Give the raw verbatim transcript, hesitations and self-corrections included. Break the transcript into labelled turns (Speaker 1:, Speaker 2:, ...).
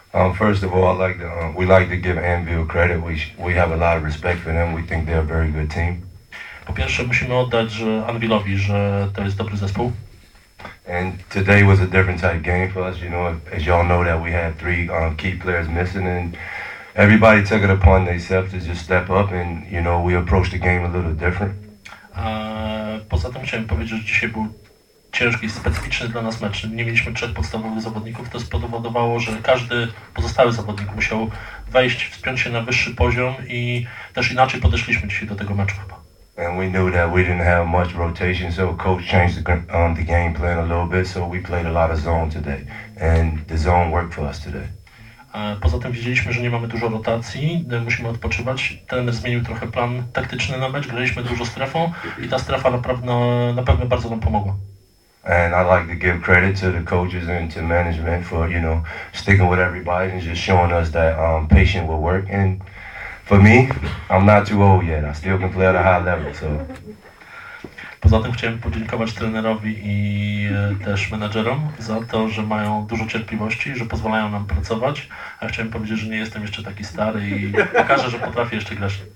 Speaker 1: Um, first of all, I like to, um, we like to give Anvil credit. We sh- we have a lot of respect for them. We think they're a very good team.
Speaker 2: Po pierwsze musimy oddać że Anvilowi, że to jest dobry zespół.
Speaker 1: And today was a different type game for us. You know, as y'all know that we had three um, key players missing, and everybody took it upon themselves to just step up, and you know, we approached the game a little different.
Speaker 2: Eee, poza tym chciałem powiedzieć, że dzisiaj był ciężki, specyficzny dla nas mecz. Nie mieliśmy trzech podstawowych zawodników. To spowodowało, że każdy pozostały zawodnik musiał wejść, wspiąć się na wyższy poziom i też inaczej podeszliśmy dzisiaj do tego meczu chyba.
Speaker 1: And we knew that we didn't have much rotation, so coach changed the, um, the game plan a little bit, so we played a lot of zone today, and the zone worked for us today.
Speaker 2: Poza tym wiedzieliśmy, że nie mamy dużo rotacji, musimy odpoczywać. Trener zmienił trochę plan taktyczny na mecz, graliśmy dużo strefą i ta strefa naprawdę, na pewno bardzo nam pomogła.
Speaker 1: And I like to give credit to the coaches and to management for, you know, sticking with everybody and just showing us that um, patient will work. And for me, I'm not too old yet. I still can play at a high level, so.
Speaker 2: Poza tym chciałem podziękować trenerowi i e, też menadżerom za to, że mają dużo cierpliwości, że pozwalają nam pracować. A chciałem powiedzieć, że nie jestem jeszcze taki stary i pokażę, że potrafię jeszcze grać.